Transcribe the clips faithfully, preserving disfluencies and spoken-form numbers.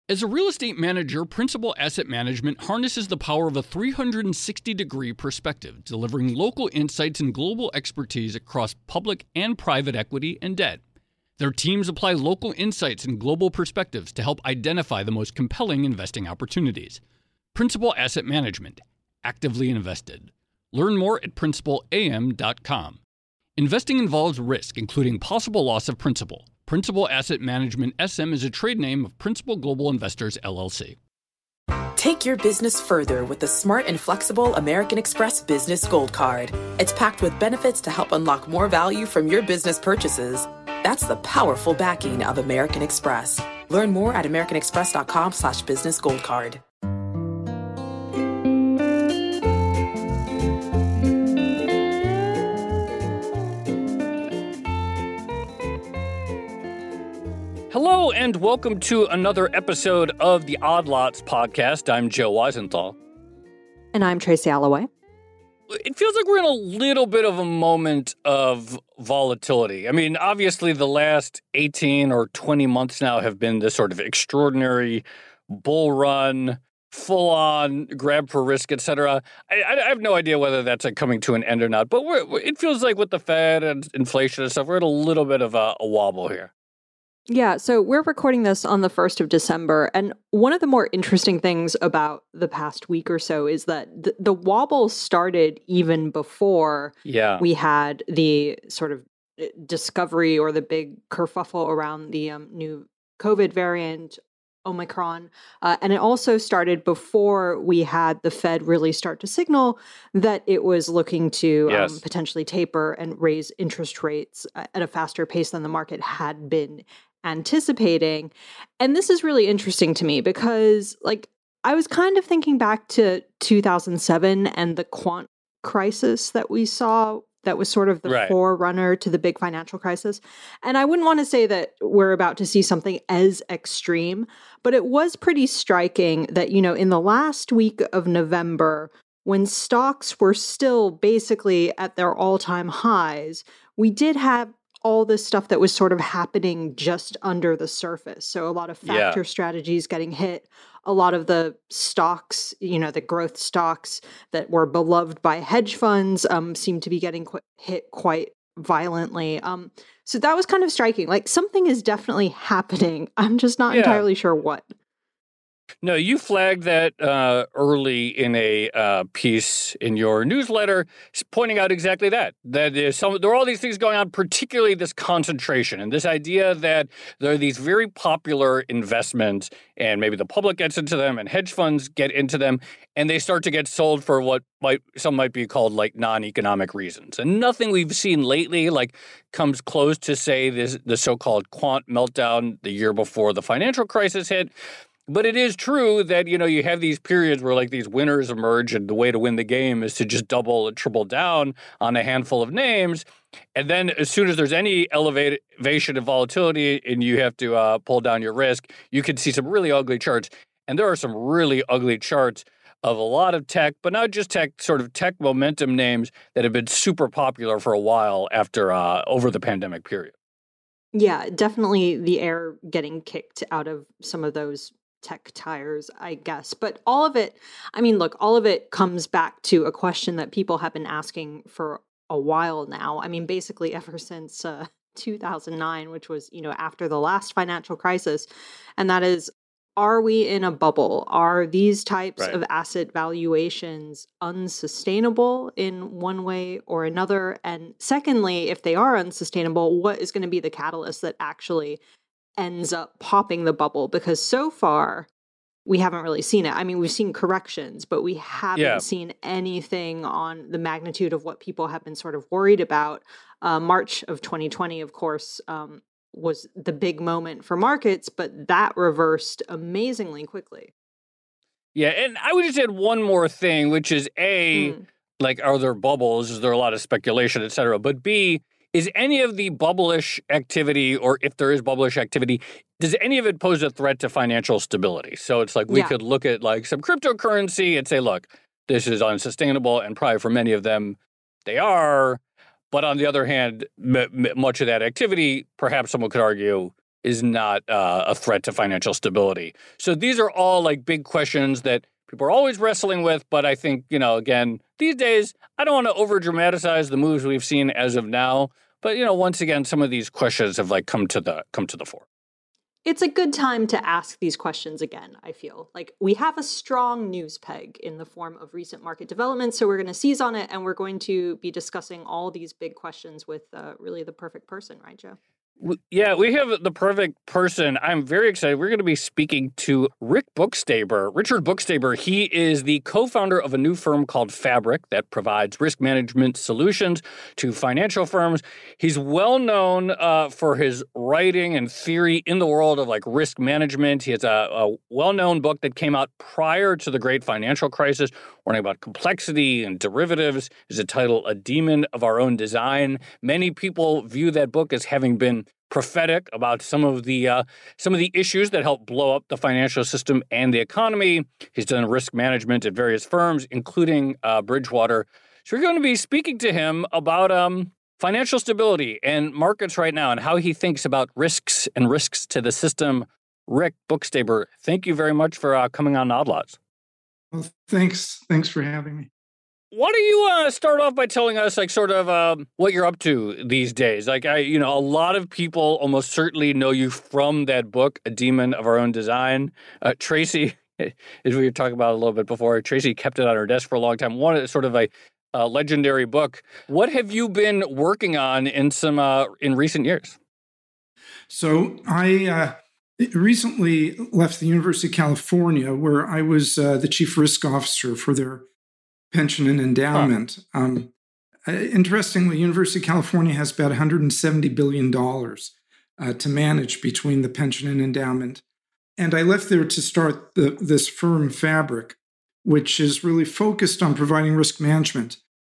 As a real estate manager, Principal Asset Management harnesses the power of a three hundred sixty degree perspective, delivering local insights and global expertise across public and private equity and debt. Their teams apply local insights and global perspectives to help identify the most compelling investing opportunities. Principal Asset Management. Actively invested. Learn more at principal a m dot com. Investing involves risk, including possible loss of principal. Principal Asset Management S M is a trade name of Principal Global Investors, L L C. Take your business further with the smart and flexible American Express Business Gold Card. It's packed with benefits to help unlock more value from your business purchases. That's the powerful backing of American Express. Learn more at americanexpress.com slash business gold card. Hello and welcome to another episode of the Odd Lots podcast. I'm Joe Weisenthal. And I'm Tracy Alloway. It feels like we're in a little bit of a moment of volatility. I mean, obviously the last eighteen or twenty months now have been this sort of extraordinary bull run, full-on grab for risk, et cetera. I, I have no idea whether that's like coming to an end or not, but we're, it feels like with the Fed and inflation and stuff, we're at a little bit of a, a wobble here. Yeah, so we're recording this on the first of December, and one of the more interesting things about the past week or so is that the, the wobble started even before yeah. we had the sort of discovery or the big kerfuffle around the um, new COVID variant, Omicron, uh, and it also started before we had the Fed really start to signal that it was looking to yes. um, potentially taper and raise interest rates at a faster pace than the market had been anticipating. And this is really interesting to me because, like, I was kind of thinking back to two thousand seven and the quant crisis that we saw that was sort of the right. forerunner to the big financial crisis. And I wouldn't want to say that we're about to see something as extreme, but it was pretty striking that, you know, in the last week of November, when stocks were still basically at their all-time highs, we did have all this stuff that was sort of happening just under the surface. So a lot of factor yeah. strategies getting hit, a lot of the stocks, you know, the growth stocks that were beloved by hedge funds um, seem to be getting qu- hit quite violently. Um, so that was kind of striking. Like, something is definitely happening. I'm just not yeah. entirely sure what. No, you flagged that uh, early in a uh, piece in your newsletter, pointing out exactly that. That there's some, there are all these things going on, particularly this concentration and this idea that there are these very popular investments, and maybe the public gets into them, and hedge funds get into them, and they start to get sold for what might some might be called like non-economic reasons. And nothing we've seen lately like comes close to say this the so-called quant meltdown the year before the financial crisis hit. But it is true that, you know, you have these periods where like these winners emerge, and the way to win the game is to just double and triple down on a handful of names. And then as soon as there's any elevation of volatility and you have to uh, pull down your risk, you can see some really ugly charts. And there are some really ugly charts of a lot of tech, but not just tech, sort of tech momentum names that have been super popular for a while after uh, over the pandemic period. Yeah, definitely the air getting kicked out of some of those tech tires, I guess. But all of it, I mean, look, all of it comes back to a question that people have been asking for a while now. I mean, basically ever since uh, two thousand nine, which was, you know, after the last financial crisis. And that is, are we in a bubble? Are these types right. of asset valuations unsustainable in one way or another? And secondly, if they are unsustainable, what is going to be the catalyst that actually ends up popping the bubble? Because so far, we haven't really seen it. I mean, we've seen corrections, but we haven't yeah. seen anything on the magnitude of what people have been sort of worried about. Uh, March of twenty twenty, of course, um, was the big moment for markets, but that reversed amazingly quickly. Yeah, and I would just add one more thing, which is A, mm. like, are there bubbles? Is there a lot of speculation, et cetera? But B, is any of the bubblish activity, or if there is bubblish activity, does any of it pose a threat to financial stability? So it's like we yeah. could look at like some cryptocurrency and say, look, this is unsustainable, and probably for many of them, they are. But on the other hand, m- m- much of that activity, perhaps someone could argue, is not uh, a threat to financial stability. So these are all like big questions that people are always wrestling with. But I think, you know, again, these days, I don't want to over dramatize the moves we've seen as of now. But, you know, once again, some of these questions have like come to the come to the fore. It's a good time to ask these questions again, I feel. Like, we have a strong news peg in the form of recent market developments, so we're going to seize on it, and we're going to be discussing all these big questions with uh, really the perfect person, right, Joe? Yeah, we have the perfect person. I'm very excited. We're going to be speaking to Rick Buchstaber. Richard Buchstaber, he is the co-founder of a new firm called Fabric that provides risk management solutions to financial firms. He's well known uh, for his writing and theory in the world of like risk management. He has a, a well-known book that came out prior to the great financial crisis, warning about complexity and derivatives. Is a title, A Demon of Our Own Design. Many people view that book as having been prophetic about some of the uh, some of the issues that help blow up the financial system and the economy. He's done risk management at various firms, including uh, Bridgewater. So we're going to be speaking to him about um, financial stability and markets right now and how he thinks about risks and risks to the system. Rick Buchstaber, thank you very much for uh, coming on Odd Lots. Well, thanks. Thanks for having me. Why don't you uh, start off by telling us, like, sort of um, what you're up to these days? Like, I, you know, a lot of people almost certainly know you from that book, A Demon of Our Own Design. Uh, Tracy, as we were talking about a little bit before, Tracy kept it on her desk for a long time. One sort of a uh, legendary book. What have you been working on in some uh, in recent years? So I uh, recently left the University of California, where I was uh, the chief risk officer for their pension and endowment. Huh. Um, uh, interestingly, University of California has about one hundred seventy billion dollars uh, to manage between the pension and endowment. And I left there to start the, this firm, Fabric, which is really focused on providing risk management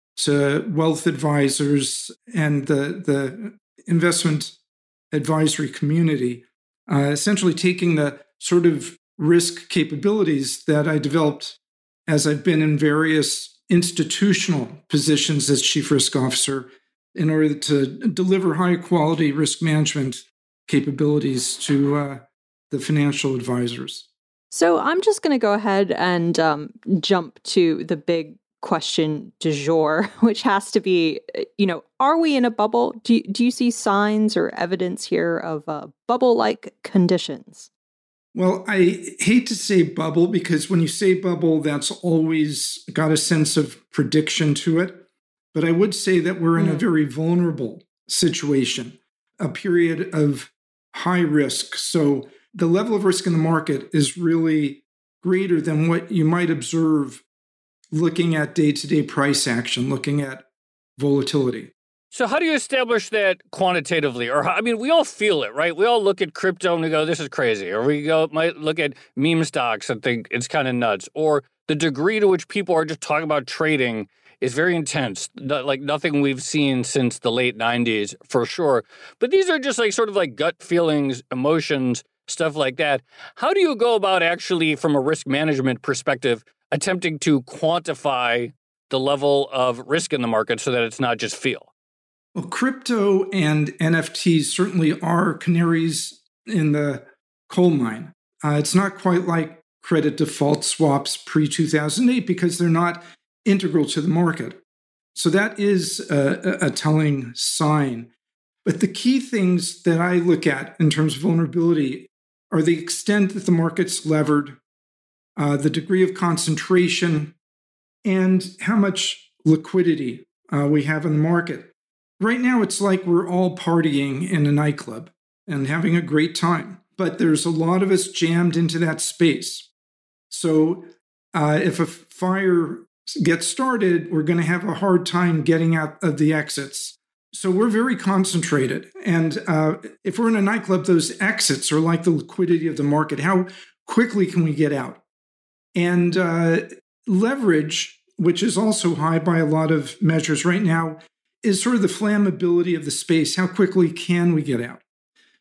to wealth advisors and the, the investment advisory community, uh, essentially taking the sort of risk capabilities that I developed as I've been in various institutional positions as chief risk officer in order to deliver high quality risk management capabilities to uh, the financial advisors. So I'm just going to go ahead and um, jump to the big question du jour, which has to be, you know, are we in a bubble? Do you, do you see signs or evidence here of uh, bubble-like conditions? Well, I hate to say bubble because when you say bubble, that's always got a sense of prediction to it. But I would say that we're in mm. a very vulnerable situation, a period of high risk. So the level of risk in the market is really greater than what you might observe looking at day-to-day price action, looking at volatility. So how do you establish that quantitatively? Or, I mean, we all feel it, right? We all look at crypto and we go, this is crazy. Or we go might look at meme stocks and think it's kind of nuts. Or the degree to which people are just talking about trading is very intense, like nothing we've seen since the late nineties, for sure. But these are just like sort of like gut feelings, emotions, stuff like that. How do you go about actually, from a risk management perspective, attempting to quantify the level of risk in the market so that it's not just feel? Well, crypto and N F Ts certainly are canaries in the coal mine. Uh, it's not quite like credit default swaps pre two thousand eight because they're not integral to the market. So that is a, a telling sign. But the key things that I look at in terms of vulnerability are the extent that the market's levered, uh, the degree of concentration, and how much liquidity uh, we have in the market. Right now, it's like we're all partying in a nightclub and having a great time, but there's a lot of us jammed into that space. So uh, if a fire gets started, we're going to have a hard time getting out of the exits. So we're very concentrated. And uh, if we're in a nightclub, those exits are like the liquidity of the market. How quickly can we get out? And uh, leverage, which is also high by a lot of measures right now, is sort of the flammability of the space. How quickly can we get out?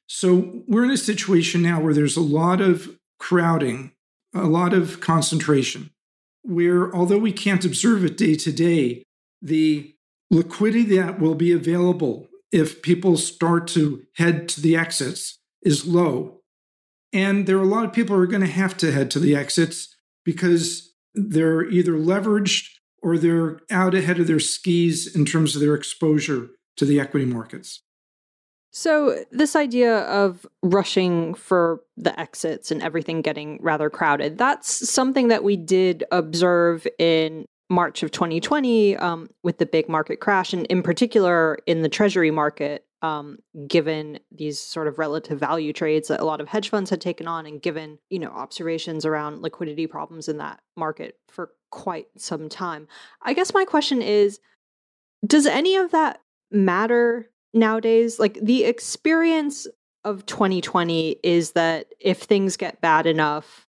So we're in a situation now where there's a lot of crowding, a lot of concentration, where although we can't observe it day to day, the liquidity that will be available if people start to head to the exits is low. And there are a lot of people who are going to have to head to the exits because they're either leveraged or they're out ahead of their skis in terms of their exposure to the equity markets. So this idea of rushing for the exits and everything getting rather crowded, that's something that we did observe in March of twenty twenty um, with the big market crash, and in particular in the Treasury market, um, given these sort of relative value trades that a lot of hedge funds had taken on, and given, you know, observations around liquidity problems in that market for quite some time. I guess my question is, does any of that matter nowadays? Like, the experience of twenty twenty is that if things get bad enough,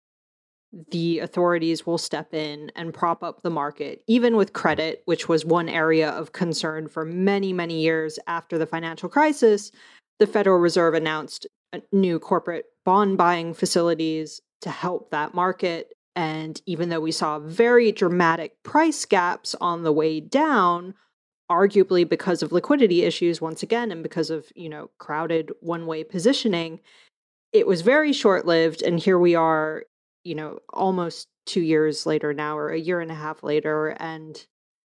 the authorities will step in and prop up the market, even with credit, which was one area of concern for many, many years after the financial crisis. The Federal Reserve announced new corporate bond buying facilities to help that market. And even though we saw very dramatic price gaps on the way down, arguably because of liquidity issues once again, and because of, you know, crowded one-way positioning, it was very short-lived. And here we are, you know, almost two years later now, or a year and a half later, and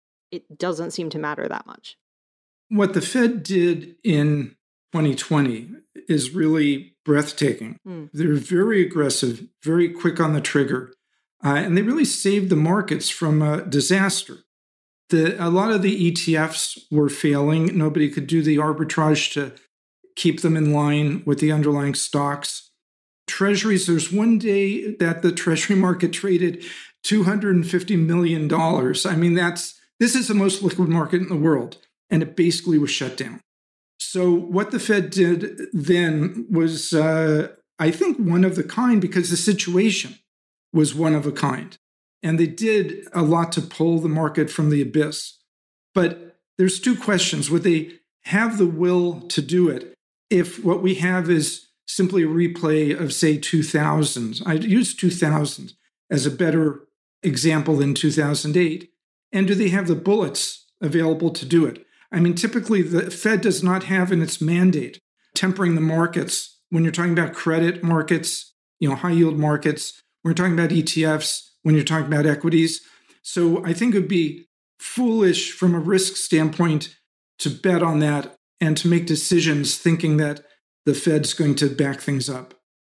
it doesn't seem to matter that much. What the Fed did in twenty twenty is really breathtaking. Mm. They're very aggressive, very quick on the trigger, uh, and they really saved the markets from a disaster. The, a lot of the E T Fs were failing. Nobody could do the arbitrage to keep them in line with the underlying stocks. Treasuries, there's one day that the Treasury market traded two hundred fifty million dollars. I mean, that's this is the most liquid market in the world, and it basically was shut down. So what the Fed did then was, uh, I think, one of the kind, because the situation was one of a kind. And they did a lot to pull the market from the abyss. But there's two questions. Would they have the will to do it if what we have is simply a replay of, say, two thousand? I'd use two thousand as a better example than two thousand eight. And do they have the bullets available to do it? I mean, typically the Fed does not have in its mandate tempering the markets. When you're talking about credit markets, you know, high yield markets, when you're talking about E T Fs, when you're talking about equities. So I think it would be foolish from a risk standpoint to bet on that and to make decisions thinking that the Fed's going to back things up.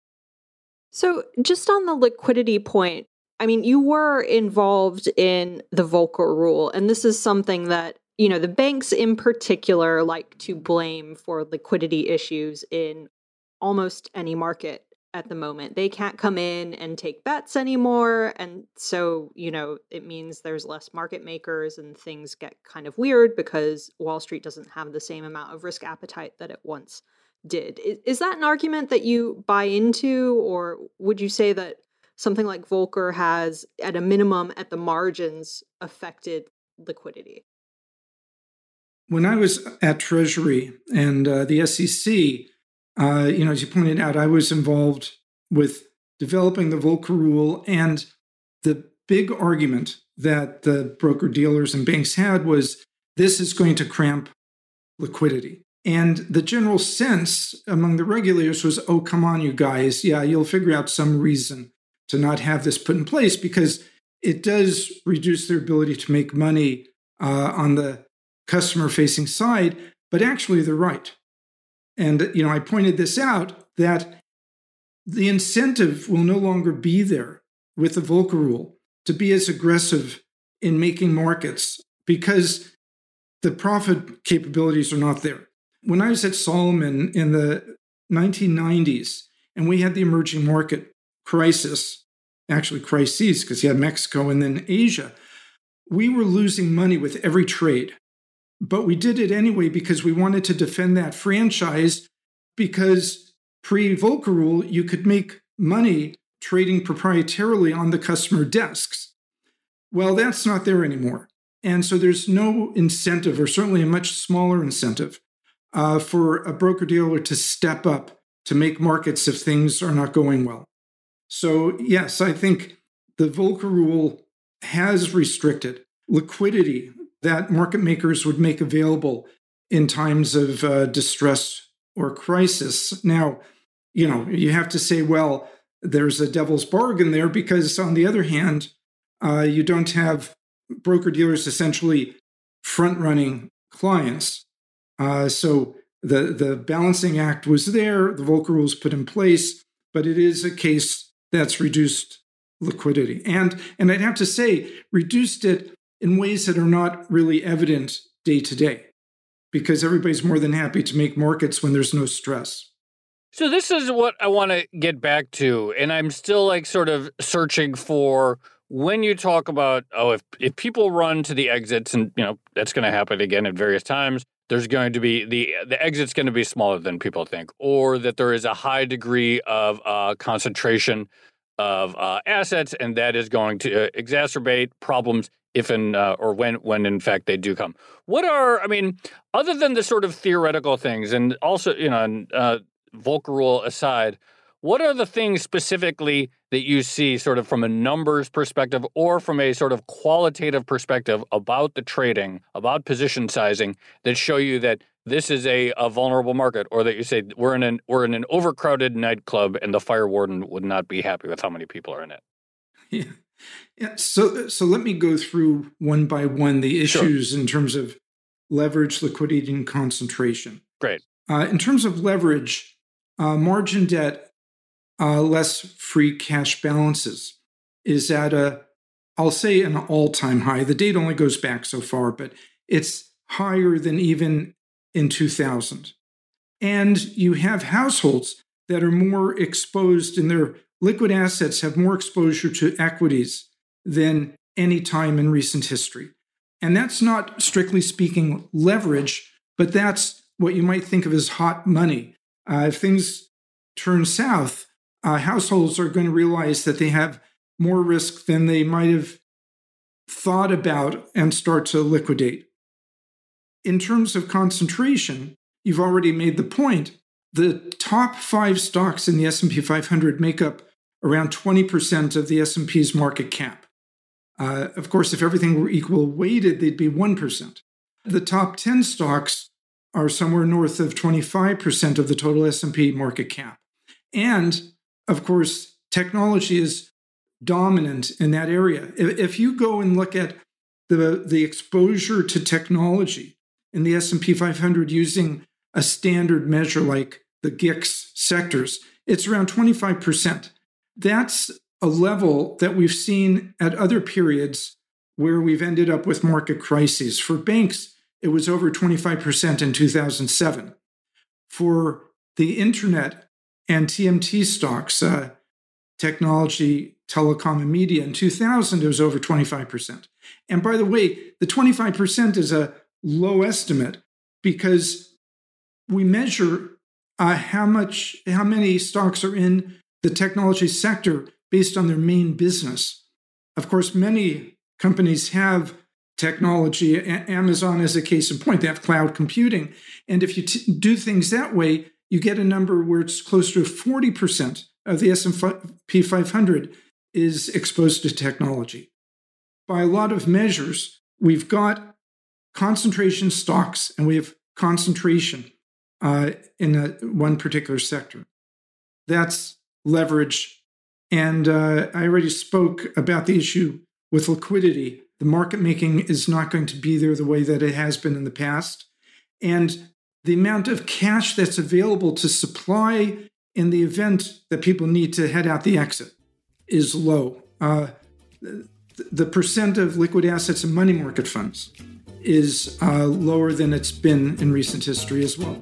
So just on the liquidity point, I mean, you were involved in the Volcker rule, and this is something that, you know, the banks in particular like to blame for liquidity issues in almost any market at the moment. They can't come in and take bets anymore. And so, you know, it means there's less market makers and things get kind of weird because Wall Street doesn't have the same amount of risk appetite that it once did. Is, is that an argument that you buy into, or would you say that something like Volcker has, at a minimum, at the margins, affected liquidity? When I was at Treasury and uh, the S E C, Uh, you know, as you pointed out, I was involved with developing the Volcker rule, and the big argument that the broker-dealers and banks had was this is going to cramp liquidity. And the general sense among the regulators was, oh, come on, you guys. Yeah, you'll figure out some reason to not have this put in place because it does reduce their ability to make money uh, on the customer-facing side. But actually, they're right. And, you know, I pointed this out, that the incentive will no longer be there with the Volcker rule to be as aggressive in making markets because the profit capabilities are not there. When I was at Salomon in the nineteen nineties, and we had the emerging market crisis, actually crises, because you had Mexico and then Asia, we were losing money with every trade. But we did it anyway because we wanted to defend that franchise, because pre-Volcker rule, you could make money trading proprietarily on the customer desks. Well, that's not there anymore. And so there's no incentive, or certainly a much smaller incentive, uh, for a broker-dealer to step up to make markets if things are not going well. So yes, I think the Volcker rule has restricted liquidity that market makers would make available in times of uh, distress or crisis. Now, you know, you have to say, well, there's a devil's bargain there because on the other hand, uh, you don't have broker-dealers essentially front-running clients. Uh, so the, the balancing act was there, the Volcker rules put in place, but it is a case that's reduced liquidity. And, and I'd have to say, reduced it in ways that are not really evident day to day, because everybody's more than happy to make markets when there's no stress. So this is what I want to get back to, and I'm still like sort of searching for when you talk about, oh, if, if people run to the exits, and you know that's going to happen again at various times, there's going to be the the exit's going to be smaller than people think, or that there is a high degree of uh, concentration of uh, assets, and that is going to uh, exacerbate problems if and uh, or when when in fact they do come. What are, I mean, other than the sort of theoretical things, and also, you know, and, uh, Volcker rule aside, what are the things specifically that you see sort of from a numbers perspective or from a sort of qualitative perspective about the trading, about position sizing, that show you that this is a, a vulnerable market, or that you say we're in an we're in an overcrowded nightclub and the fire warden would not be happy with how many people are in it? Yeah. Yeah. So so let me go through one by one the issues sure. in terms of leverage, liquidity, and concentration. Great. Uh, in terms of leverage, Uh, margin debt, uh, less free cash balances, is at a, I'll say, an all-time high. The date only goes back so far, but it's higher than even in two thousand. And you have households that are more exposed, and their liquid assets have more exposure to equities than any time in recent history. And that's not, strictly speaking, leverage, but that's what you might think of as hot money. Uh, if things turn south, uh, households are going to realize that they have more risk than they might have thought about and start to liquidate. In terms of concentration, you've already made the point. The top five stocks in the S and P five hundred make up around twenty percent of the S and P's market cap. Uh, of course, if everything were equal weighted, they'd be one percent. The top ten stocks are somewhere north of twenty-five percent of the total S and P market cap. And, of course, technology is dominant in that area. If you go and look at the, the exposure to technology in the S and P five hundred using a standard measure like the G I X sectors, it's around twenty-five percent. That's a level that we've seen at other periods where we've ended up with market crises. For banks, it was over twenty-five percent in two thousand seven. For the internet and T M T stocks, uh, technology, telecom, and media, in two thousand, it was over twenty-five percent. And by the way, the twenty-five percent is a low estimate because we measure uh, how much, how many stocks are in the technology sector based on their main business. Of course, many companies have technology. Amazon is a case in point. They have cloud computing. And if you t- do things that way, you get a number where it's close to forty percent of the S and P five hundred is exposed to technology. By a lot of measures, we've got concentration stocks and we have concentration uh, in a, one particular sector. That's leverage. And uh, I already spoke about the issue with liquidity. The market making is not going to be there the way that it has been in the past. And the amount of cash that's available to supply in the event that people need to head out the exit is low. Uh, the percent of liquid assets in money market funds is uh, lower than it's been in recent history as well.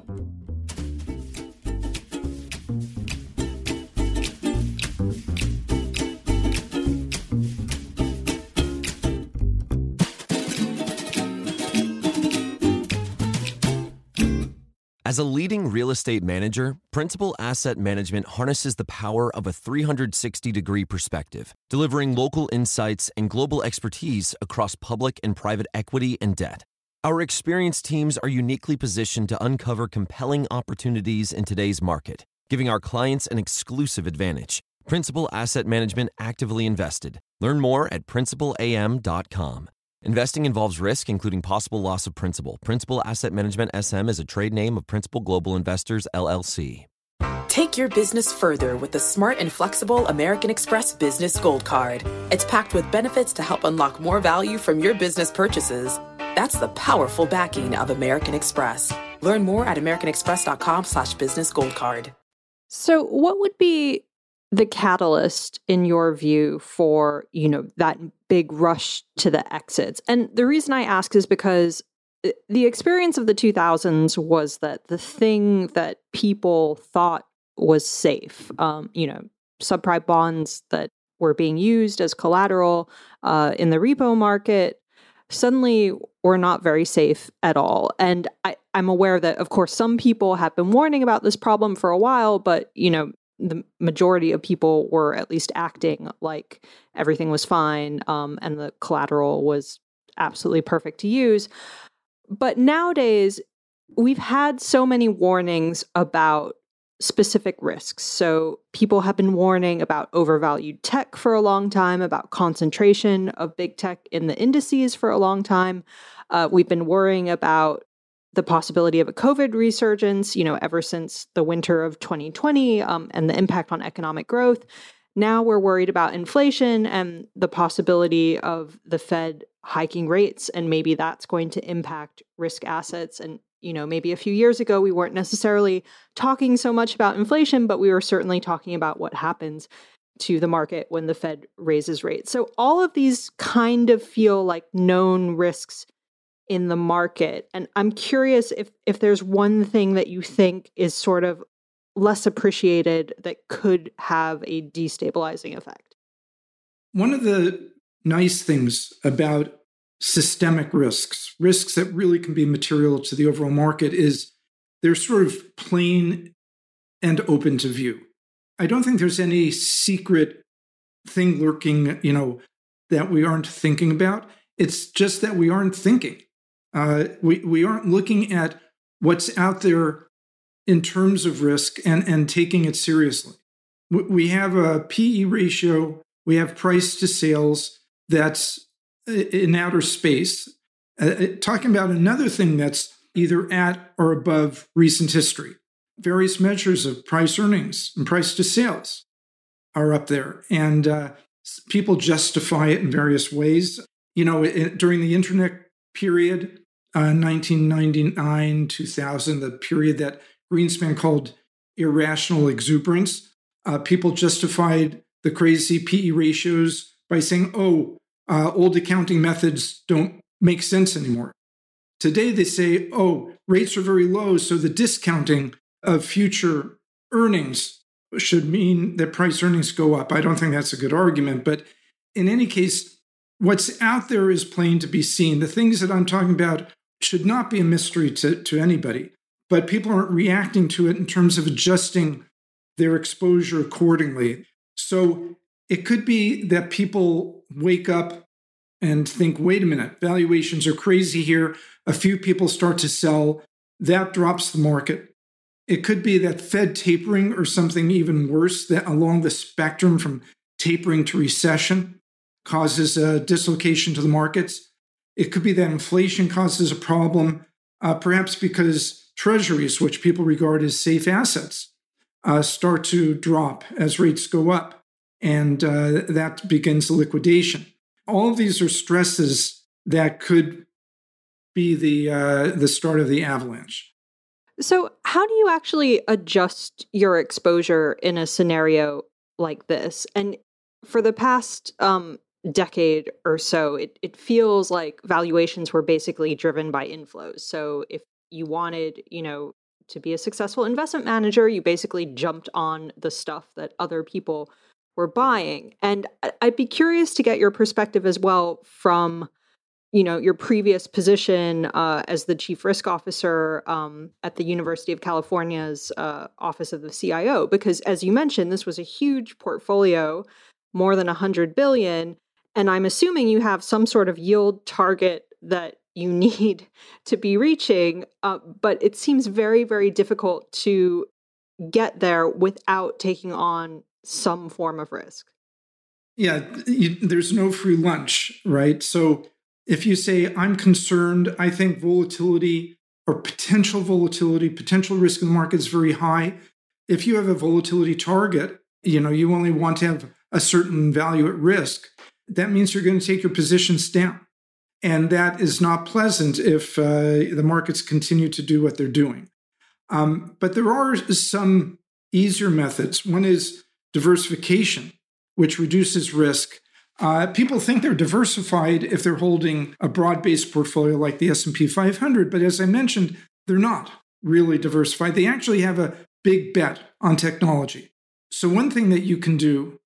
As a leading real estate manager, Principal Asset Management harnesses the power of a three hundred sixty degree perspective, delivering local insights and global expertise across public and private equity and debt. Our experienced teams are uniquely positioned to uncover compelling opportunities in today's market, giving our clients an exclusive advantage. Principal Asset Management actively invested. Learn more at principal a m dot com. Investing involves risk, including possible loss of principal. Principal Asset Management S M is a trade name of Principal Global Investors, L L C. Take your business further with the smart and flexible American Express Business Gold Card. It's packed with benefits to help unlock more value from your business purchases. That's the powerful backing of American Express. Learn more at americanexpress.com slash business gold card. So what would be the catalyst in your view for, you know, that big rush to the exits? And the reason I ask is because the experience of the two thousands was that the thing that people thought was safe, um, you know, subprime bonds that were being used as collateral uh, in the repo market, suddenly were not very safe at all. And I, I'm aware that, of course, some people have been warning about this problem for a while, but, you know, the majority of people were at least acting like everything was fine um, and the collateral was absolutely perfect to use. But nowadays, we've had so many warnings about specific risks. So people have been warning about overvalued tech for a long time, about concentration of big tech in the indices for a long time. Uh, we've been worrying about the possibility of a COVID resurgence, you know, ever since the winter of twenty twenty um, and the impact on economic growth. Now we're worried about inflation and the possibility of the Fed hiking rates, and maybe that's going to impact risk assets. And you know, maybe a few years ago, we weren't necessarily talking so much about inflation, but we were certainly talking about what happens to the market when the Fed raises rates. So all of these kind of feel like known risks in the market. And I'm curious if if there's one thing that you think is sort of less appreciated that could have a destabilizing effect. One of the nice things about systemic risks, risks that really can be material to the overall market, is they're sort of plain and open to view. I don't think there's any secret thing lurking, you know, that we aren't thinking about. It's just that we aren't thinking. Uh, we, we aren't looking at what's out there in terms of risk and, and taking it seriously. We have a P E ratio, we have price to sales that's in outer space, uh, talking about another thing that's either at or above recent history. Various measures of price earnings and price to sales are up there, and uh, people justify it in various ways. You know, it, during the internet period, uh, nineteen ninety-nine, two thousand, the period that Greenspan called irrational exuberance, uh, people justified the crazy P E ratios by saying, oh, Uh, old accounting methods don't make sense anymore. Today they say, oh, rates are very low, so the discounting of future earnings should mean that price earnings go up. I don't think that's a good argument, but in any case, what's out there is plain to be seen. The things that I'm talking about should not be a mystery to, to anybody, but people aren't reacting to it in terms of adjusting their exposure accordingly. So it could be that people wake up and think, wait a minute, valuations are crazy here. A few people start to sell. That drops the market. It could be that Fed tapering or something even worse that along the spectrum from tapering to recession causes a dislocation to the markets. It could be that inflation causes a problem, uh, perhaps because treasuries, which people regard as safe assets, uh, start to drop as rates go up. And uh, that begins a liquidation. All of these are stresses that could be the uh, the start of the avalanche. So how do you actually adjust your exposure in a scenario like this? And for the past um, decade or so, it, it feels like valuations were basically driven by inflows. So if you wanted, you know, to be a successful investment manager, you basically jumped on the stuff that other people were buying. And I'd be curious to get your perspective as well from, you know, your previous position uh, as the chief risk officer um, at the University of California's uh, Office of the C I O, because as you mentioned, this was a huge portfolio, more than one hundred billion dollars. And I'm assuming you have some sort of yield target that you need to be reaching, uh, but it seems very, very difficult to get there without taking on some form of risk. Yeah, you, there's no free lunch, right? So if you say, I'm concerned, I think volatility or potential volatility, potential risk in the market is very high, if you have a volatility target, you know, you only want to have a certain value at risk, that means you're going to take your positions down. And that is not pleasant if uh, the markets continue to do what they're doing. Um, but there are some easier methods. One is diversification, which reduces risk. Uh, people think they're diversified if they're holding a broad-based portfolio like the S and P five hundred, but as I mentioned, they're not really diversified. They actually have a big bet on technology. So one thing that you can do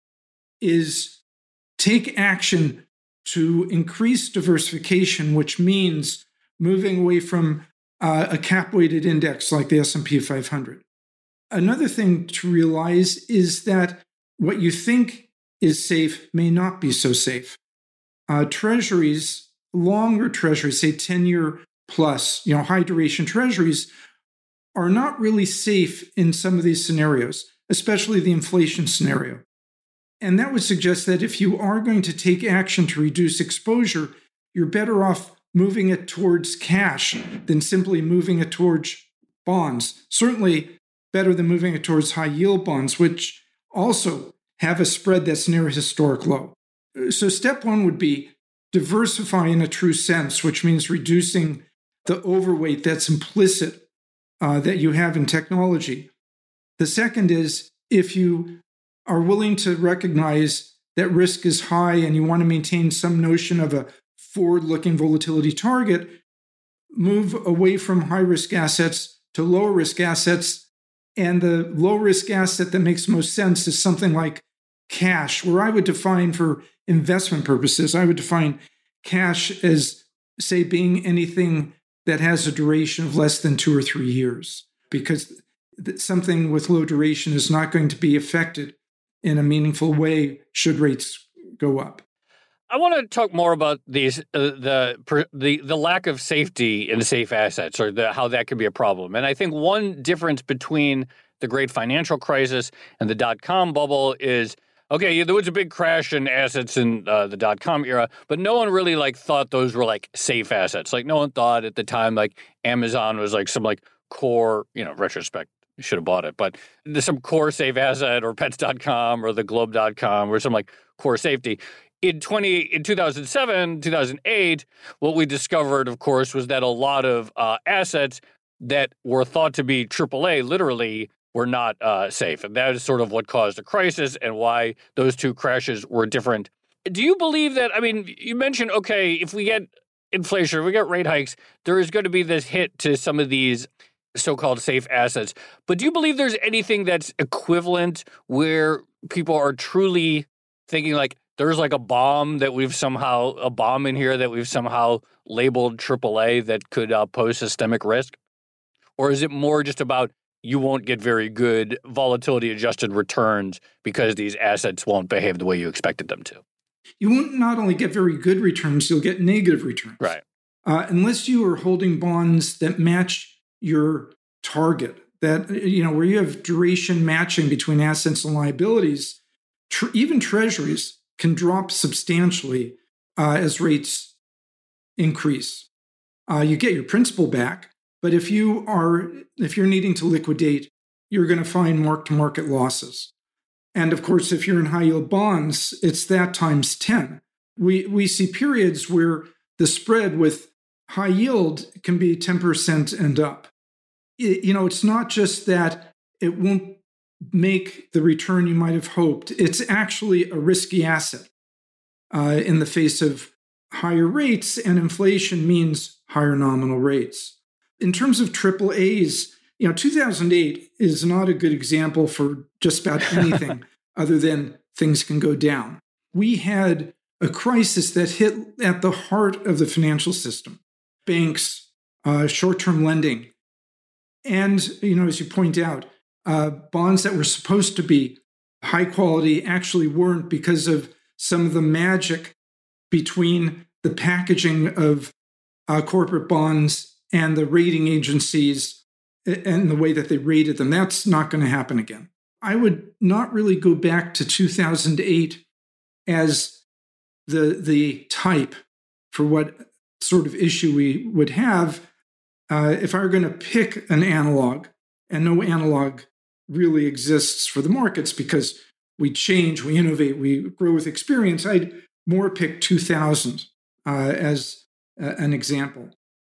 is take action to increase diversification, which means moving away from uh, a cap-weighted index like the S and P five hundred. Another thing to realize is that what you think is safe may not be so safe. Uh, treasuries, longer treasuries, say ten-year plus, you know, high-duration treasuries, are not really safe in some of these scenarios, especially the inflation scenario. And that would suggest that if you are going to take action to reduce exposure, you're better off moving it towards cash than simply moving it towards bonds. Certainly better than moving it towards high yield bonds, which also have a spread that's near a historic low. So step one would be diversify in a true sense, which means reducing the overweight that's implicit uh, that you have in technology. The second is if you are willing to recognize that risk is high and you want to maintain some notion of a forward-looking volatility target, move away from high-risk assets to lower-risk assets. And the low-risk asset that makes most sense is something like cash, where I would define for investment purposes, I would define cash as, say, being anything that has a duration of less than two or three years, because something with low duration is not going to be affected in a meaningful way should rates go up. I want to talk more about these uh, the the the lack of safety in safe assets, or the, how that could be a problem. And I think one difference between the great financial crisis and the dot-com bubble is, okay, yeah, there was a big crash in assets in uh, the dot-com era, but no one really like thought those were like safe assets. Like no one thought at the time like Amazon was like some like core, you know, retrospect, you should have bought it, but there's some core safe asset, or pets dot com or the globe dot com or some like core safety. In twenty in two thousand seven, two thousand eight, what we discovered, of course, was that a lot of uh, assets that were thought to be triple A literally were not uh, safe. And that is sort of what caused the crisis and why those two crashes were different. Do you believe that, I mean, you mentioned, okay, if we get inflation, if we get rate hikes, there is going to be this hit to some of these so-called safe assets. But do you believe there's anything that's equivalent where people are truly thinking like, there's like a bomb that we've somehow, a bomb in here that we've somehow labeled triple A that could uh, pose systemic risk? Or is it more just about you won't get very good volatility-adjusted returns because these assets won't behave the way you expected them to? You won't not only get very good returns, you'll get negative returns. Right. Uh, unless you are holding bonds that match your target, that, you know, where you have duration matching between assets and liabilities, tr- even treasuries can drop substantially uh, as rates increase. Uh, you get your principal back, but if you are if you're needing to liquidate, you're going to find mark-to-market losses. And of course, if you're in high-yield bonds, it's that times ten. We we see periods where the spread with high yield can be ten percent and up. It, you know, it's not just that it won't make the return you might have hoped. It's actually a risky asset uh, in the face of higher rates, and inflation means higher nominal rates. In terms of triple A's, you know, two thousand eight is not a good example for just about anything other than things can go down. We had a crisis that hit at the heart of the financial system, banks, uh, short-term lending. And, you know, as you point out, uh, bonds that were supposed to be high quality actually weren't because of some of the magic between the packaging of uh, corporate bonds and the rating agencies and the way that they rated them. That's not going to happen again. I would not really go back to two thousand eight as the, the type for what sort of issue we would have. Uh, if I were going to pick an analog, and no analog really exists for the markets because we change, we innovate, we grow with experience, I'd more pick two thousand uh, as uh, an example.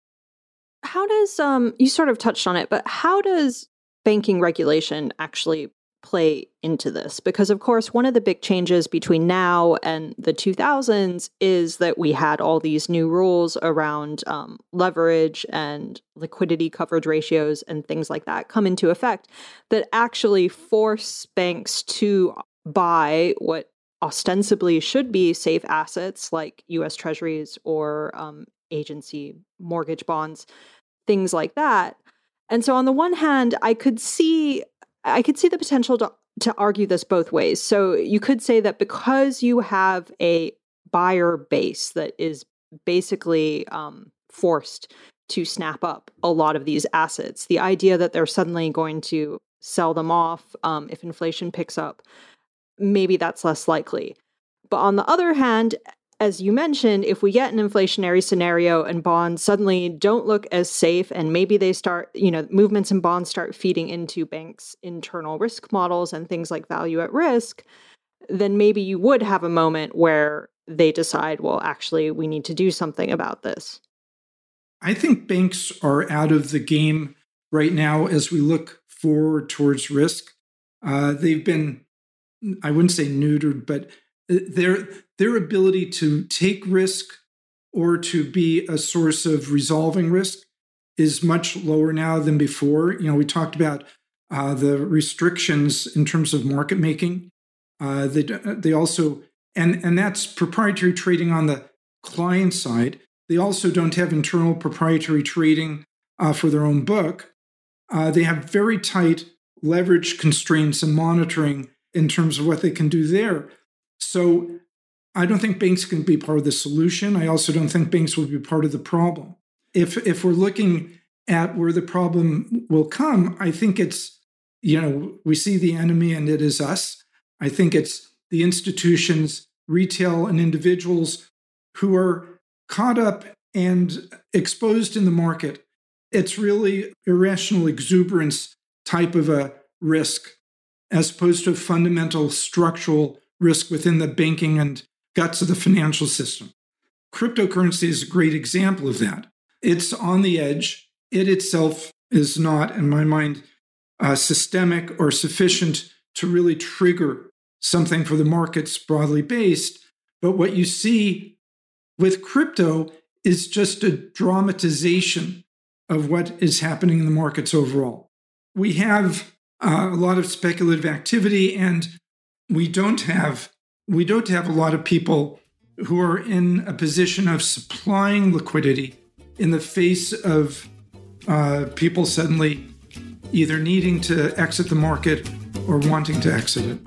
How does, um, you sort of touched on it, but how does banking regulation actually play into this? Because, of course, one of the big changes between now and the two thousands is that we had all these new rules around um, leverage and liquidity coverage ratios and things like that come into effect that actually force banks to buy what ostensibly should be safe assets like U S Treasuries or um, agency mortgage bonds, things like that. And so on the one hand, I could see I could see the potential to, to argue this both ways. So you could say that because you have a buyer base that is basically um, forced to snap up a lot of these assets, the idea that they're suddenly going to sell them off um, if inflation picks up, maybe that's less likely. But on the other hand, as you mentioned, if we get an inflationary scenario and bonds suddenly don't look as safe and maybe they start, you know, movements in bonds start feeding into banks' internal risk models and things like value at risk, then maybe you would have a moment where they decide, well, actually, we need to do something about this. I think banks are out of the game right now as we look forward towards risk. Uh, they've been, I wouldn't say neutered, but their their ability to take risk or to be a source of resolving risk is much lower now than before. You know, we talked about uh, the restrictions in terms of market making. Uh, they they also and and that's proprietary trading on the client side. They also don't have internal proprietary trading uh, for their own book. Uh, they have very tight leverage constraints and monitoring in terms of what they can do there. So I don't think banks can be part of the solution. I also don't think banks will be part of the problem. If if we're looking at where the problem will come, I think it's, you know, we see the enemy and it is us. I think it's the institutions, retail and individuals who are caught up and exposed in the market. It's really irrational exuberance type of a risk as opposed to a fundamental structural risk within the banking and guts of the financial system. Cryptocurrency is a great example of that. It's on the edge. It itself is not, in my mind, uh, systemic or sufficient to really trigger something for the markets broadly based. But what you see with crypto is just a dramatization of what is happening in the markets overall. We have uh, a lot of speculative activity, and we don't have we don't have a lot of people who are in a position of supplying liquidity in the face of uh, people suddenly either needing to exit the market or wanting to exit it.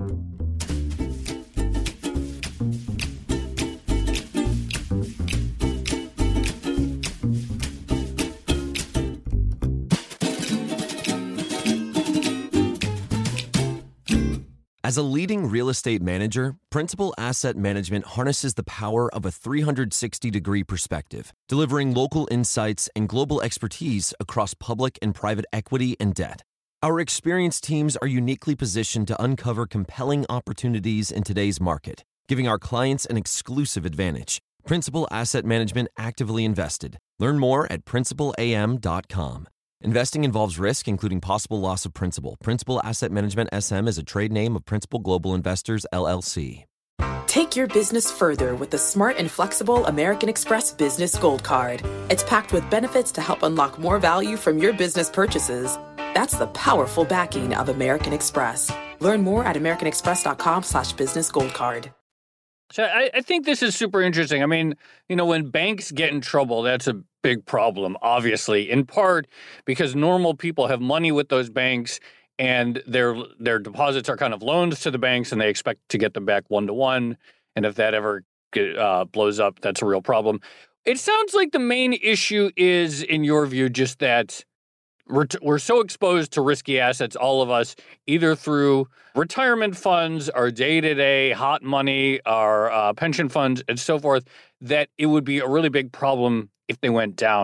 As a leading real estate manager, Principal Asset Management harnesses the power of a three hundred sixty degree perspective, delivering local insights and global expertise across public and private equity and debt. Our experienced teams are uniquely positioned to uncover compelling opportunities in today's market, giving our clients an exclusive advantage. Principal Asset Management actively invested. Learn more at principal a m dot com. Investing involves risk, including possible loss of principal. Principal Asset Management S M is a trade name of Principal Global Investors, L L C. Take your business further with the smart and flexible American Express Business Gold Card. It's packed with benefits to help unlock more value from your business purchases. That's the powerful backing of American Express. Learn more at americanexpress.com slash business gold card. So I, I think this is super interesting. I mean, you know, when banks get in trouble, that's a big problem, obviously, in part because normal people have money with those banks and their their deposits are kind of loans to the banks and they expect to get them back one to one. And if that ever get, uh, blows up, that's a real problem. It sounds like the main issue is, in your view, just that We're, t- we're so exposed to risky assets, all of us, either through retirement funds, our day-to-day hot money, our uh, pension funds, and so forth, that it would be a really big problem if they went down.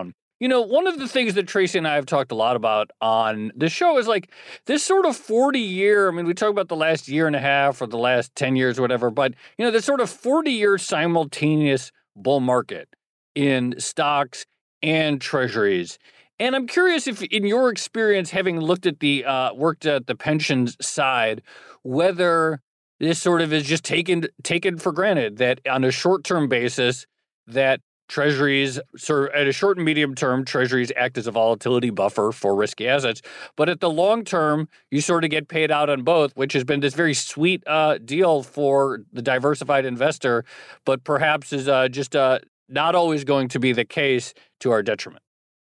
You know, one of the things that Tracy and I have talked a lot about on the show is like this sort of forty year, I mean, we talk about the last year and a half or the last ten years or whatever, but, you know, this sort of forty year simultaneous bull market in stocks and treasuries. And I'm curious if, in your experience, having looked at the, uh, worked at the pensions side, whether this sort of is just taken, taken for granted that on a short-term basis, that treasuries, sort of at a short and medium term, treasuries act as a volatility buffer for risky assets. But at the long term, you sort of get paid out on both, which has been this very sweet uh, deal for the diversified investor, but perhaps is uh, just uh, not always going to be the case to our detriment.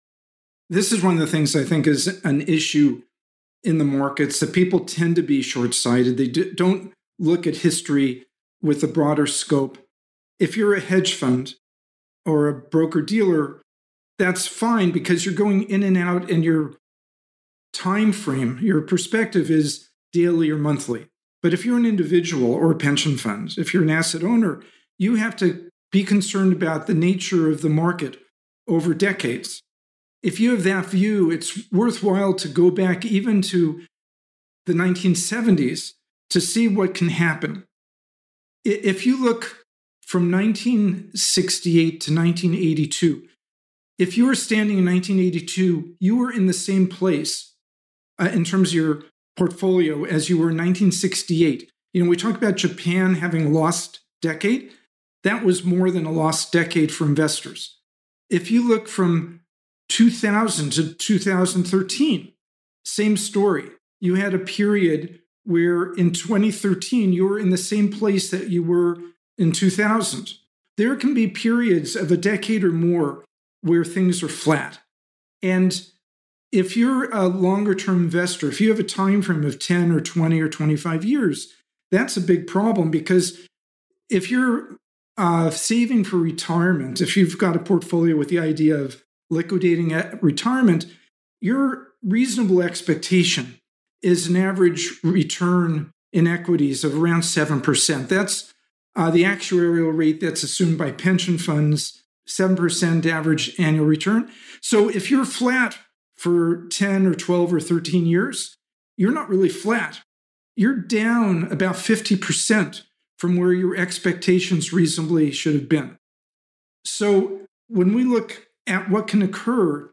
This is one of the things I think is an issue in the markets, that people tend to be short-sighted. They do, don't look at history with a broader scope. If you're a hedge fund or a broker-dealer, that's fine because you're going in and out and your time frame, your perspective is daily or monthly. But if you're an individual or a pension fund, if you're an asset owner, you have to be concerned about the nature of the market over decades. If you have that view, it's worthwhile to go back even to the nineteen seventies to see what can happen. If you look from nineteen sixty-eight to nineteen eighty-two, if you were standing in nineteen eighty-two, you were in the same place uh, in terms of your portfolio as you were in nineteen sixty-eight. You know, we talk about Japan having a lost decade. That was more than a lost decade for investors. If you look from two thousand to two thousand thirteen, same story. You had a period where in twenty thirteen, you were in the same place that you were in two thousand. There can be periods of a decade or more where things are flat. And if you're a longer-term investor, if you have a time frame of ten or twenty or twenty-five years, that's a big problem, because if you're uh, saving for retirement, if you've got a portfolio with the idea of liquidating at retirement, your reasonable expectation is an average return in equities of around seven percent. That's uh, the actuarial rate that's assumed by pension funds, seven percent average annual return. So if you're flat for ten or twelve or thirteen years, you're not really flat. You're down about fifty percent from where your expectations reasonably should have been. So when we look at what can occur,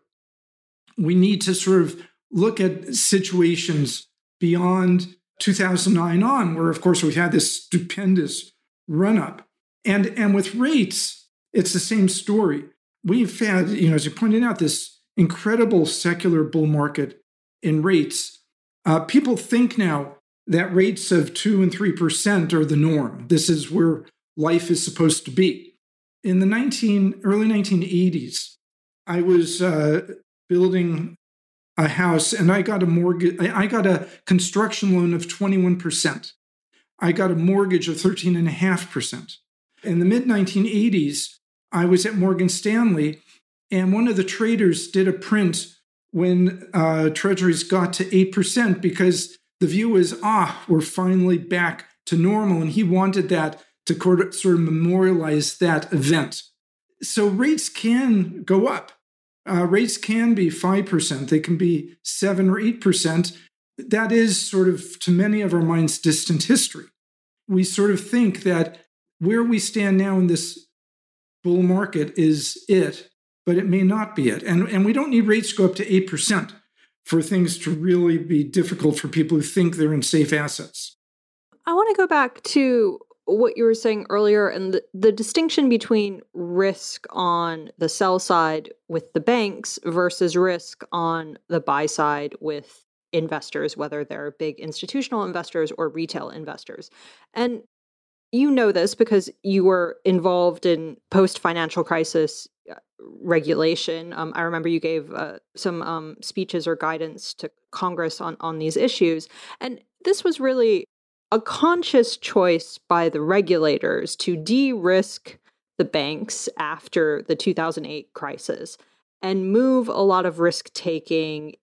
we need to sort of look at situations beyond two thousand nine on, where, of course, we've had this stupendous run-up. And, and with rates, it's the same story. We've had, you know, as you pointed out, this incredible secular bull market in rates. Uh, people think now that rates of two and three percent are the norm. This is where life is supposed to be. In the nineteen, early nineteen eighties, I was uh, building a house, and I got a mortgage. I got a construction loan of twenty-one percent. I got a mortgage of thirteen point five percent. In the mid nineteen eighties, I was at Morgan Stanley, and one of the traders did a print when uh, treasuries got to eight percent, because the view was, ah, we're finally back to normal, and he wanted that to sort of memorialize that event. So rates can go up. Uh, rates can be five percent. They can be seven or eight percent. That is sort of, to many of our minds, distant history. We sort of think that where we stand now in this bull market is it, but it may not be it. And, and we don't need rates to go up to eight percent for things to really be difficult for people who think they're in safe assets. I want to go back to what you were saying earlier and the, the distinction between risk on the sell side with the banks versus risk on the buy side with investors, whether they're big institutional investors or retail investors. And you know this because you were involved in post-financial crisis regulation. Um, I remember you gave uh, some um, speeches or guidance to Congress on, on these issues. And this was really a conscious choice by the regulators to de-risk the banks after the two thousand eight crisis and move a lot of risk-taking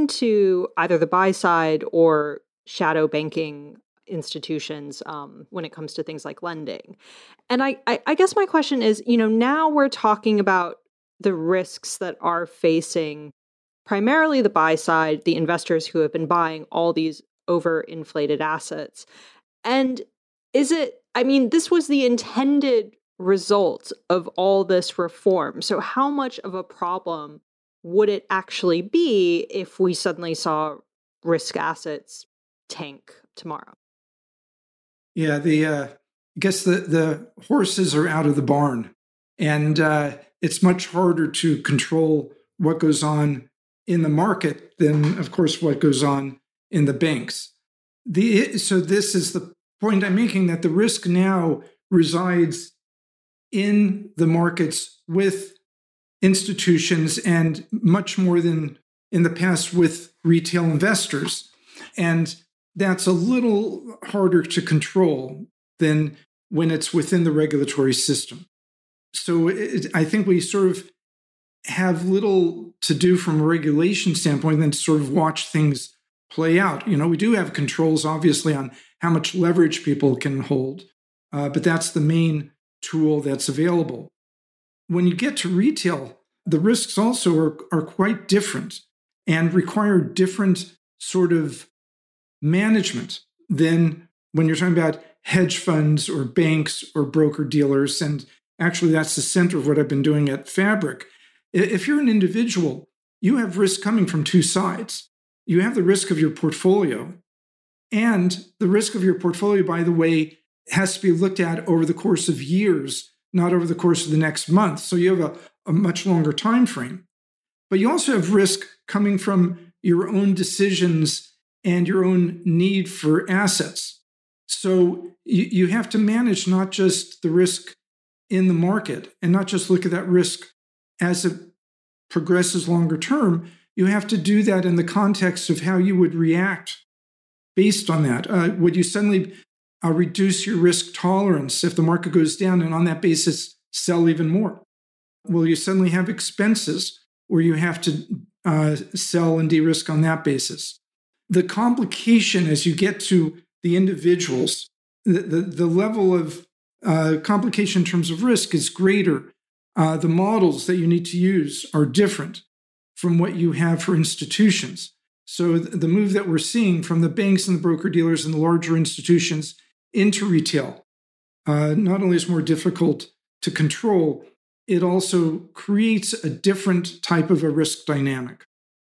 into either the buy side or shadow banking institutions um, when it comes to things like lending. And I, I, I guess my question is, you know, now we're talking about the risks that are facing primarily the buy side, the investors who have been buying all these overinflated assets? And is it, I mean, this was the intended result of all this reform. So how much of a problem would it actually be if we suddenly saw risk assets tank tomorrow? Yeah, the uh, I guess the, the horses are out of the barn, and uh, it's much harder to control what goes on in the market than, of course, what goes on in the banks. The so this is the point I'm making, that the risk now resides in the markets with institutions, and much more than in the past with retail investors. And that's a little harder to control than when it's within the regulatory system. So it, I think we sort of have little to do from a regulation standpoint than to sort of watch things play out. You know, we do have controls, obviously, on how much leverage people can hold, uh, but that's the main tool that's available. When you get to retail, the risks also are, are quite different and require different sort of management than when you're talking about hedge funds or banks or broker dealers. And actually, that's the center of what I've been doing at Fabric. If you're an individual, you have risk coming from two sides. You have the risk of your portfolio, and the risk of your portfolio, by the way, has to be looked at over the course of years, not over the course of the next month. So you have a, a much longer time frame. But you also have risk coming from your own decisions and your own need for assets. So you, you have to manage not just the risk in the market and not just look at that risk as it progresses longer term. You have to do that in the context of how you would react based on that. Uh, would you suddenly uh, reduce your risk tolerance if the market goes down, and on that basis sell even more? Will you suddenly have expenses where you have to uh, sell and de-risk on that basis? The complication as you get to the individuals, the, the, the level of uh, complication in terms of risk is greater. Uh, the models that you need to use are different from what you have for institutions. So th- the move that we're seeing from the banks and the broker-dealers and the larger institutions into retail uh, not only is more difficult to control, it also creates a different type of a risk dynamic.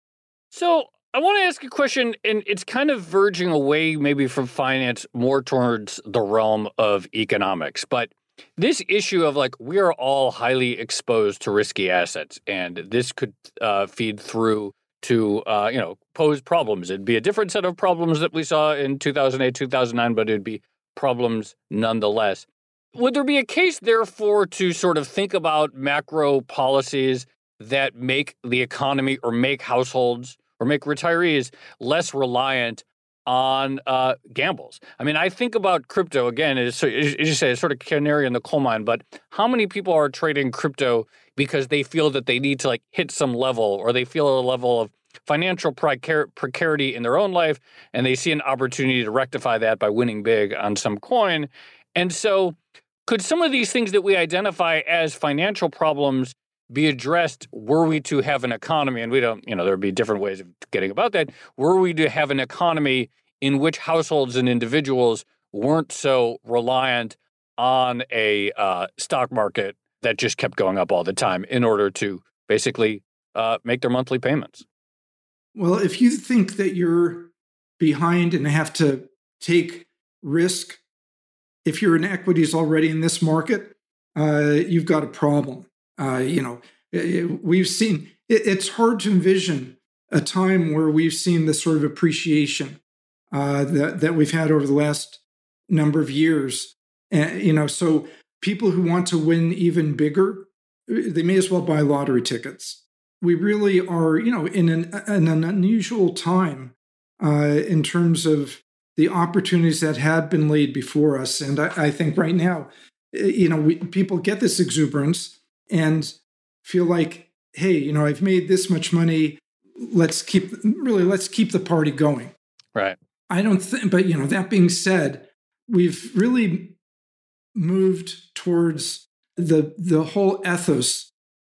So I want to ask a question, and it's kind of verging away maybe from finance more towards the realm of economics. But this issue of like, we are all highly exposed to risky assets, and this could uh, feed through to, uh, you know, pose problems. It'd be a different set of problems that we saw in two thousand eight, two thousand nine, but it'd be problems nonetheless. Would there be a case, therefore, to sort of think about macro policies that make the economy or make households or make retirees less reliant on uh, gambles? I mean, I think about crypto, again, as you say, it's sort of canary in the coal mine, but how many people are trading crypto because they feel that they need to like hit some level, or they feel a level of financial precar- precarity in their own life, and they see an opportunity to rectify that by winning big on some coin? And so could some of these things that we identify as financial problems be addressed were we to have an economy? And we don't, you know, there would be different ways of getting about that. Were we to have an economy in which households and individuals weren't so reliant on a uh, stock market that just kept going up all the time in order to basically uh, make their monthly payments? Well, if you think that you're behind and have to take risk, if you're in equities already in this market, uh, you've got a problem. Uh, you know, it, we've seen, it, it's hard to envision a time where we've seen the sort of appreciation uh, that, that we've had over the last number of years. And, you know, so people who want to win even bigger, they may as well buy lottery tickets. We really are, you know, in an, in an unusual time uh, in terms of the opportunities that have been laid before us. And I, I think right now, you know, we, people get this exuberance and feel like, hey, you know, I've made this much money. Let's keep, really, let's keep the party going. Right. I don't think, but, you know, that being said, we've really moved towards the the whole ethos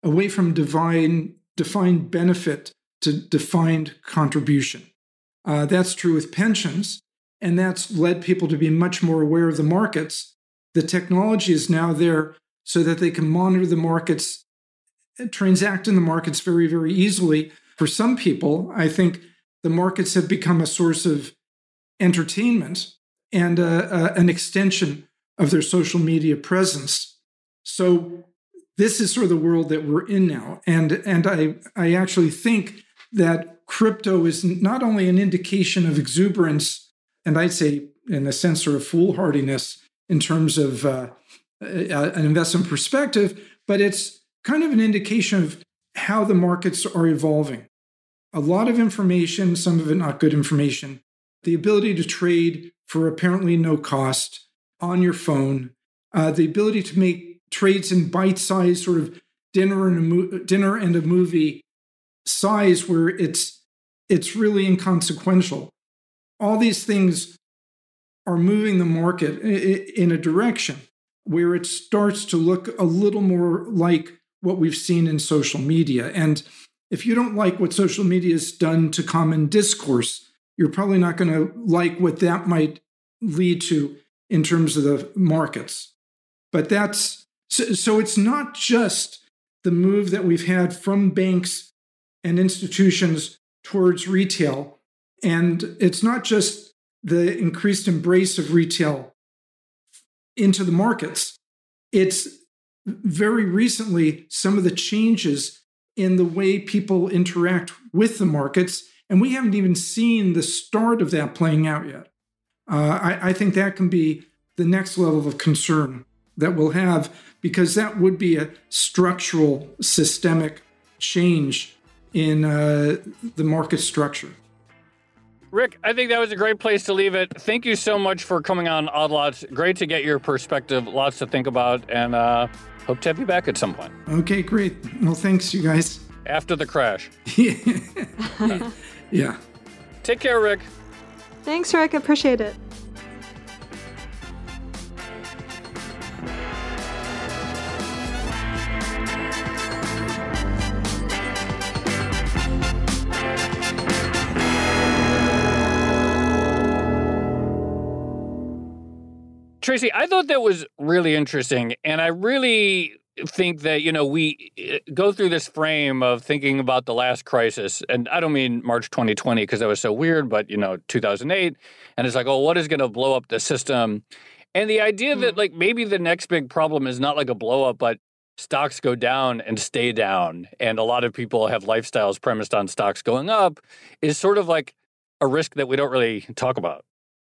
away from divine, defined benefit to defined contribution. Uh, that's true with pensions, and that's led people to be much more aware of the markets. The technology is now there so that they can monitor the markets, transact in the markets very, very easily. For some people, I think the markets have become a source of entertainment and uh, uh, an extension of their social media presence. So this is sort of the world that we're in now. And, and I, I actually think that crypto is not only an indication of exuberance, and I'd say in a sense sort of foolhardiness in terms of uh, an investment perspective, but it's kind of an indication of how the markets are evolving. A lot of information, some of it not good information, the ability to trade for apparently no cost on your phone, uh, the ability to make trades in bite-sized sort of dinner and a mo- dinner and a movie size where it's it's really inconsequential. All these things are moving the market in a direction where it starts to look a little more like what we've seen in social media. And if you don't like what social media has done to common discourse, you're probably not going to like what that might lead to in terms of the markets. But that's so, so it's not just the move that we've had from banks and institutions towards retail. And it's not just the increased embrace of retail into the markets. It's very recently some of the changes in the way people interact with the markets. And we haven't even seen the start of that playing out yet. Uh, I, I think that can be the next level of concern that we'll have, because that would be a structural, systemic change in uh, the market structure. Rick, I think that was a great place to leave it. Thank you so much for coming on Odd Lots. Great to get your perspective. Lots to think about, and uh, hope to have you back at some point. Okay, great. Well, thanks, you guys. After the crash. yeah. yeah. Take care, Rick. Thanks, Rick. Appreciate it. Tracy, I thought that was really interesting, and I really think that, you know, we go through this frame of thinking about the last crisis, and I don't mean March twenty twenty because that was so weird, but, you know, two thousand eight, and it's like, oh, what is going to blow up the system? And the idea mm. that, like, maybe the next big problem is not like a blow up, but stocks go down and stay down, and a lot of people have lifestyles premised on stocks going up, is sort of like a risk that we don't really talk about.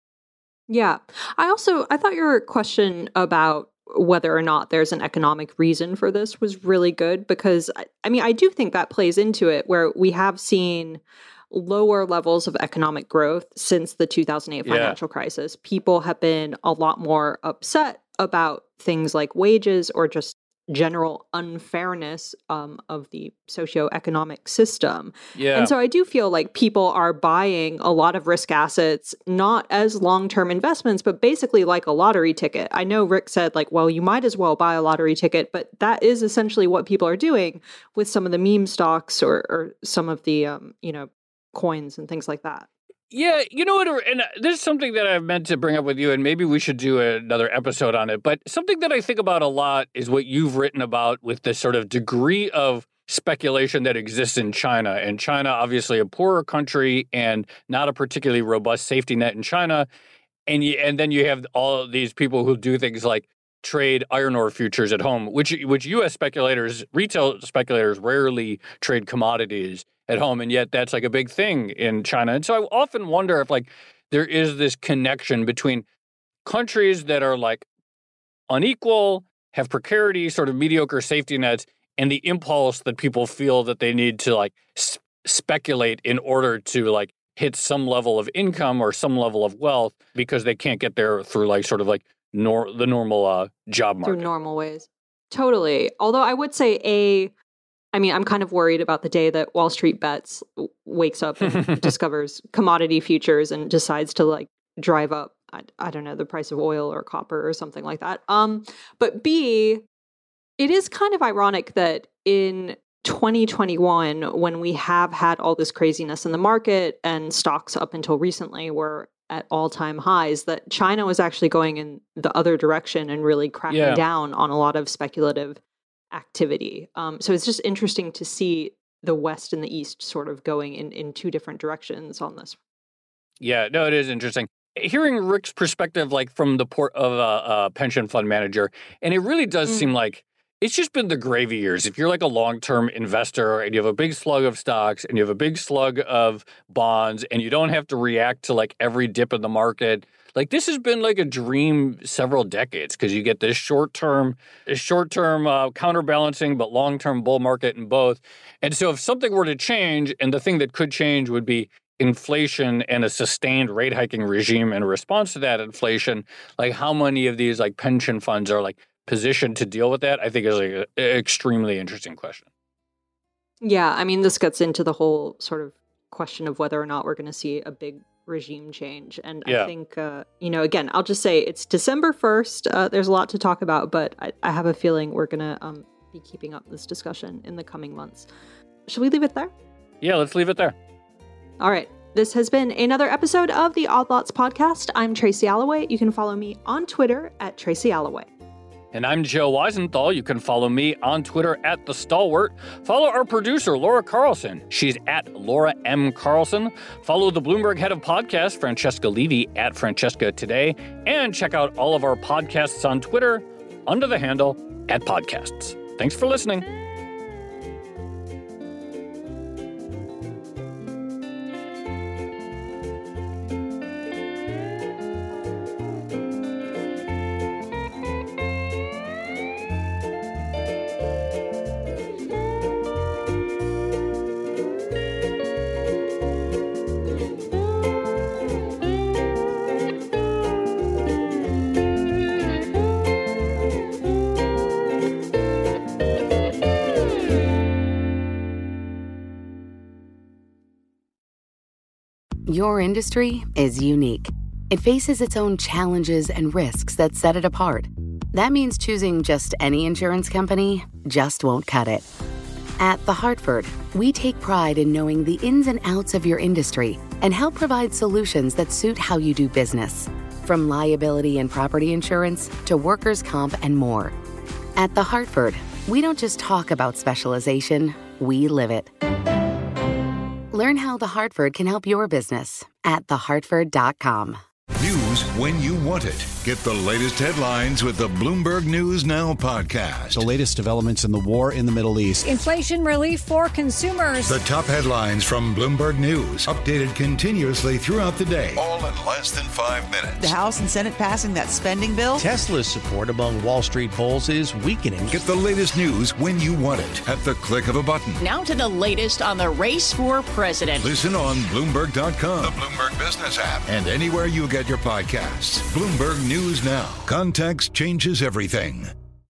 Yeah. I also, I thought your question about whether or not there's an economic reason for this was really good, because, I mean, I do think that plays into it, where we have seen lower levels of economic growth since the two thousand eight financial yeah. crisis. People have been a lot more upset about things like wages or just general unfairness um, of the socioeconomic system. Yeah. And so I do feel like people are buying a lot of risk assets, not as long-term investments, but basically like a lottery ticket. I know Rick said, like, well, you might as well buy a lottery ticket, but that is essentially what people are doing with some of the meme stocks or, or some of the, um, you know, coins and things like that. Yeah, you know what, and this is something that I've meant to bring up with you, and maybe we should do another episode on it, but something that I think about a lot is what you've written about with this sort of degree of speculation that exists in China. And China, obviously a poorer country and not a particularly robust safety net in China. And you, and then you have all of these people who do things like trade iron ore futures at home, which which U S speculators, retail speculators rarely trade commodities at home, and yet that's like a big thing in China. And so I often wonder if like there is this connection between countries that are like unequal, have precarity, sort of mediocre safety nets, and the impulse that people feel that they need to like sp- speculate in order to like hit some level of income or some level of wealth because they can't get there through like sort of like nor- the normal uh, job market. Through normal ways. Totally. Although I would say a I mean, I'm kind of worried about the day that Wall Street Bets wakes up and discovers commodity futures and decides to like drive up, I, I don't know, the price of oil or copper or something like that. Um, but B, It is kind of ironic that in twenty twenty-one, when we have had all this craziness in the market and stocks up until recently were at all-time highs, that China was actually going in the other direction and really cracking Yeah. down on a lot of speculative activity. Um, so it's just interesting to see the West and the East sort of going in, in two different directions on this. Yeah, no, it is interesting. Hearing Rick's perspective, like from the port of a, a pension fund manager, and it really does Mm. seem like it's just been the gravy years. If you're like a long-term investor and you have a big slug of stocks and you have a big slug of bonds and you don't have to react to like every dip in the market, like this has been like a dream several decades because you get this short-term, short-term uh, counterbalancing, but long-term bull market in both. And so if something were to change, and the thing that could change would be inflation and a sustained rate hiking regime in response to that inflation, like how many of these like pension funds are like positioned to deal with that, I think is like an extremely interesting question. Yeah, I mean, this gets into the whole sort of question of whether or not we're going to see a big regime change. And Yeah. I think, uh, you know, again, I'll just say it's December first. Uh, there's a lot to talk about, but I, I have a feeling we're going to um, be keeping up this discussion in the coming months. Should we leave it there? Yeah, let's leave it there. All right. This has been another episode of the Odd Lots podcast. I'm Tracy Alloway. You can follow me on Twitter at Tracy Alloway. And I'm Joe Weisenthal. You can follow me on Twitter at The Stalwart. Follow our producer, Laura Carlson. She's at Laura M. Carlson. Follow the Bloomberg head of podcasts, Francesca Levy, at Francesca Today. And check out all of our podcasts on Twitter under the handle at Podcasts. Thanks for listening. Your industry is unique. It faces its own challenges and risks that set it apart. That means choosing just any insurance company just won't cut it. At The Hartford, we take pride in knowing the ins and outs of your industry and help provide solutions that suit how you do business, from liability and property insurance to workers' comp and more. At The Hartford, we don't just talk about specialization, we live it. Learn how The Hartford can help your business at the hartford dot com. News when you want it. Get the latest headlines with the Bloomberg News Now podcast. The latest developments in the war in the Middle East. Inflation relief for consumers. The top headlines from Bloomberg News, updated continuously throughout the day, all in less than five minutes. The House and Senate passing that spending bill. Tesla's support among Wall Street bulls is weakening. Get the latest news when you want it at the click of a button. Now to the latest on the race for president. Listen on Bloomberg dot com, the Bloomberg Business app, and anywhere you get your podcasts. Bloomberg News Now. Context changes everything.